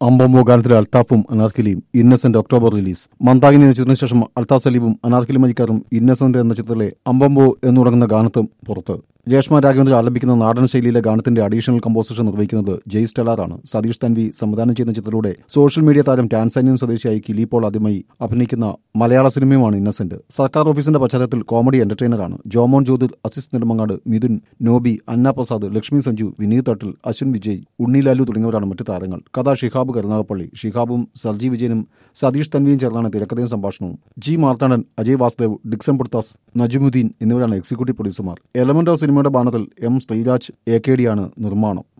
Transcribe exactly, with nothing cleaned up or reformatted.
അമ്പമ്പോ ഗാനത്തിലെ അൽത്താഫും അനാർക്കിലിയും ഇന്നസെന്റ് ഒക്ടോബർ റിലീസ്. മന്ദാകിനി എന്ന ചിത്രത്തിന് ശേഷം അൽത്താഫ് സലീമും അനാർക്കിലി മജിക്കാരും ഇന്നസെന്റ് എന്ന ചിത്രത്തിലെ അമ്പമ്പോ എന്ന് തുടങ്ങുന്ന ഗാനത്തും പുറത്ത്. രേഷ്മ രാഘവേന്ദ്രൻ ആലപിക്കുന്ന നാടൻ ശൈലിയിലെ ഗാനത്തിന്റെ അഡീഷണൽ കമ്പോസിഷൻ നിർവഹിക്കുന്നത് ജെയ് സ്റ്റെല്ലാറാണ്. സതീഷ് തൻവി സംവിധാനം ചെയ്യുന്ന ചിത്രത്തിലൂടെ സോഷ്യൽ മീഡിയ താരം ടാൻസാനിയൻ സ്വദേശിയായി കിലി പോൾ ആദ്യമായി അഭിനയിക്കുന്ന മലയാള സിനിമയുമാണ് ഇന്നസെന്റ്. സർക്കാർ ഓഫീസിന്റെ പശ്ചാത്തലത്തിൽ കോമഡി എന്റർടൈനറാണ്. ജോമോൻ ജ്യോതിർ, അസിസ് നെടുമങ്ങാട്, മിഥുൻ, നോബി, അന്ന പ്രസാദ്, ലക്ഷ്മി സഞ്ജു, വിനീത് തട്ടിൽ, അശ്വിൻ വിജയ്, ഉണ്ണി ലാലു തുടങ്ങിയവരാണ് മറ്റു താരങ്ങൾ. കഥ ഷിഹാബ് കരുനാഗപ്പള്ളി. ഷിഹാബും സർജി വിജയനും സതീഷ് തൻവിയും ചേർന്നാണ് തിരക്കഥയും സംഭാഷണവും. ജി മാർത്താണ്ഡൻ, അജയ് വാസുദേവ്, ഡിക്സൺ പുർത്താസ്, നജുമുദ്ദീൻ എന്നിവരാണ് എക്സിക്യൂട്ടീവ് പ്രൊഡ്യൂസർമാർ. എലമെന്റ് ഓഫ് സിനിമയുടെ ബാനറിൽ എം ശ്രീരാജ് എ കെ ഡിയാണ് നിർമ്മാണം.